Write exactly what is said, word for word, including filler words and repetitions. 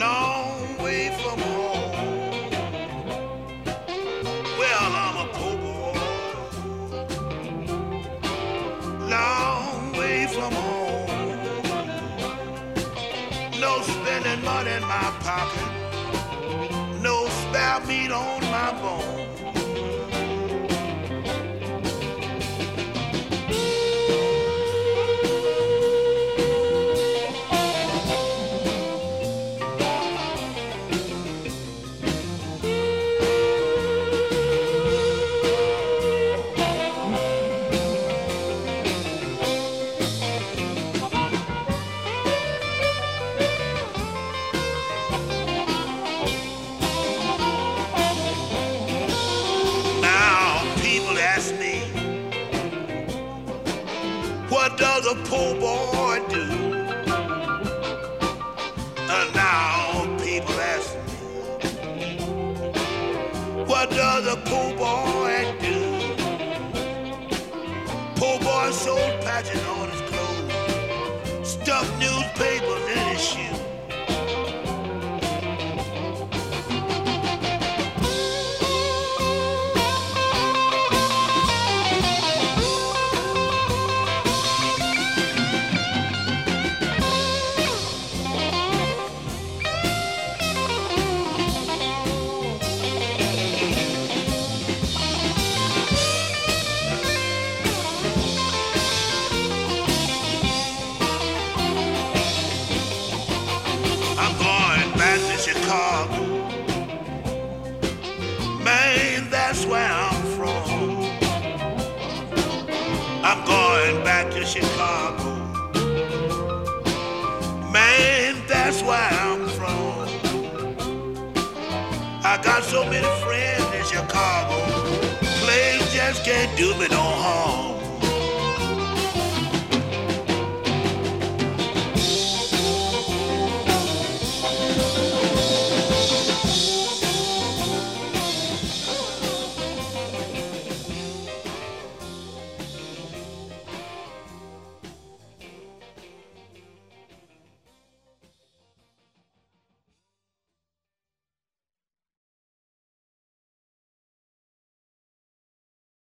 long way from home. Well, I'm a poor boy, long way from home. No spending money in my pocket, no spare meat on my bone. What does a poor boy do? And now people ask me, what does a poor boy do? Poor boy sold patches on his clothes, stuffed newspapers in his shoes. Chicago, man, that's where I'm from. I'm going back to Chicago, man, that's where I'm from. I got so many friends in Chicago, place just can't do me no harm.